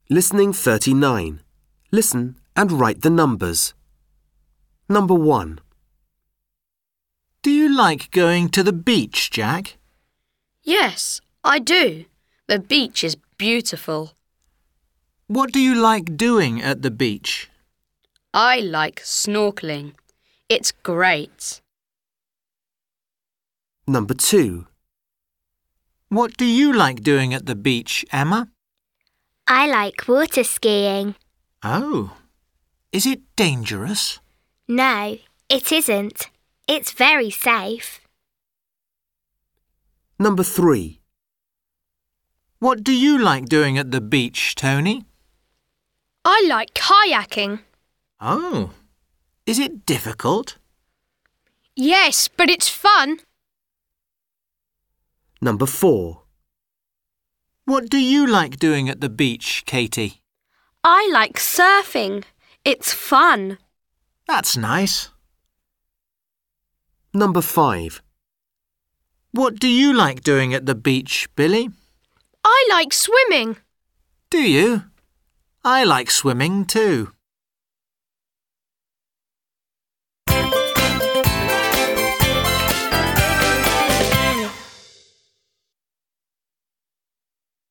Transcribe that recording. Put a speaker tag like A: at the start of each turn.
A: Listening 39. Listen and write the numbers. Number 1.
B: Do you like going to the beach, Jack?
C: Yes, I do. The beach is beautiful.
B: What do you like doing at the beach?
C: I like snorkeling. It's great.
A: Number 2.
B: What do you like doing at the beach, Emma?
D: I like water skiing.
B: Oh, is it dangerous?
D: No, it isn't. It's very safe.
A: Number 3.
B: What do you like doing at the beach, Tony?
C: I like kayaking.
B: Oh, is it difficult?
C: Yes, but it's fun.
A: Number 4.
B: What do you like doing at the beach, Katie?
C: I like surfing. It's fun.
B: That's nice.
A: Number 5.
B: What do you like doing at the beach, Billy?
C: I like swimming.
B: Do you? I like swimming too.